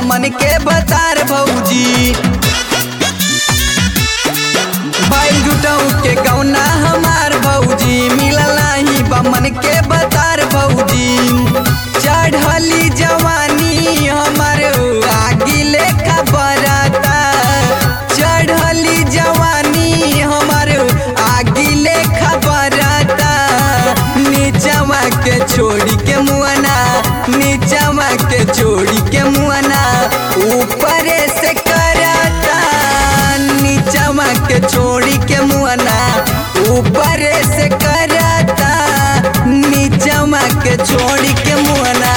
बमन के बतार भौजी। बैल जुटाऊ के गौना हमार भौजी, मिलल नाही बमन के बतार भौजी। चढ़ली जवानी हमर आगी लेखा बरता, चढ़ली जवानी हमर आगी लेखा बरता। नीचवा के छोड़ी के मुआना, नीचवा के छोड़ी के मुआना ऊपर से करता। नीचवा के छोड़ी के मुआना ऊपर से करता, नीचवा के छोड़ी के मुआना।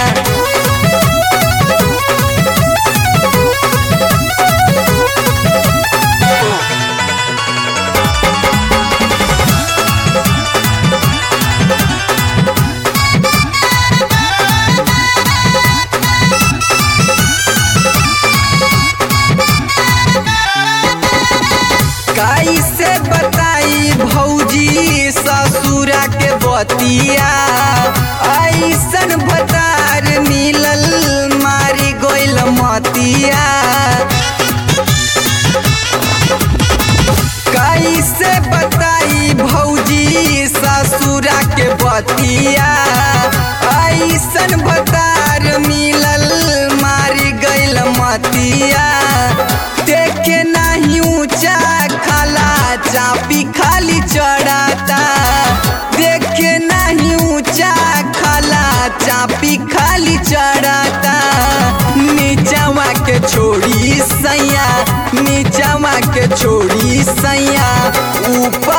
कैसे बताई भौजी ससुरा के बतिया, ऐसन बतार मिलल मारी गइल मतिया। कैसे बताई भौजी ससुरा के बतिया, ऐसन बतार मिलल मारी गइल मतिया। देखे नहीं ऊंचा खाला चापी खाली चढ़ाता, देखे नहीं ऊंचा खाला चापी खाली चढ़ाता। नीचवा के छोड़ी सैया, नीचवा के छोड़ी सैया ऊपर